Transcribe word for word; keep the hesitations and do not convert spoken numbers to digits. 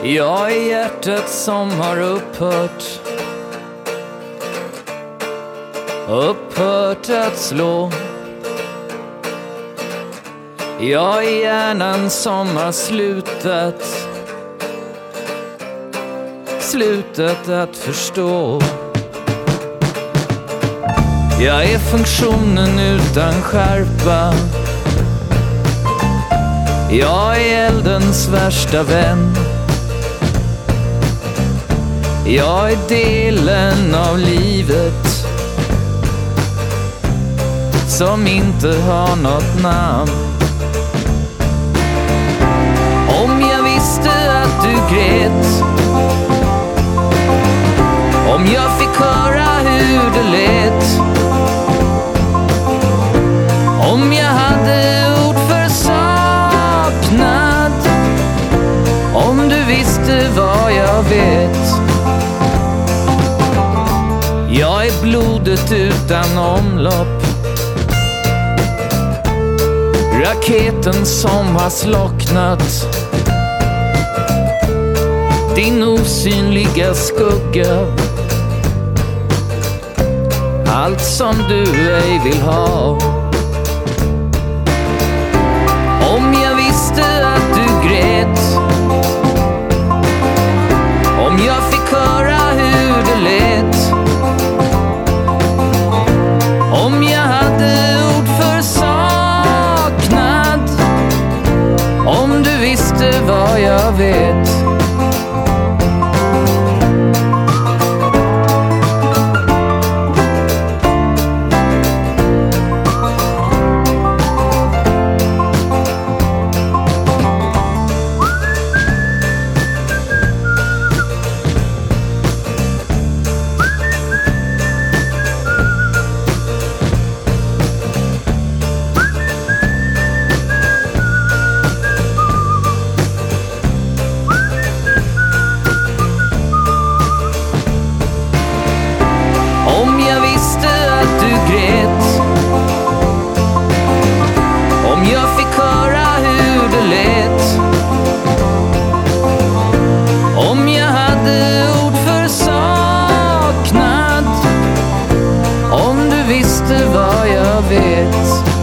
Jag är hjärtat som har upphört Upphört att slå. Jag är hjärnan som har slutat Slutat att förstå. Jag är funktionen utan skärpa. Jag är eldens värsta vän. Jag är delen av livet som inte har något namn. Om jag visste att du grät, om jag fick höra hur det lät, om jag hade ord för saknad, om du visste vad jag vet. Jag är blodet utan omlopp, raketen som har slocknat, din osynliga skugga, allt som du ej vill ha. Om jag visste att du grät, om jag fick höra hur det lät, om jag hade ord för saknad, om du visste vad jag vet. Om jag visste att du grät, om jag fick höra hur det lät, om jag hade ord för saknad, om du visste vad jag vet.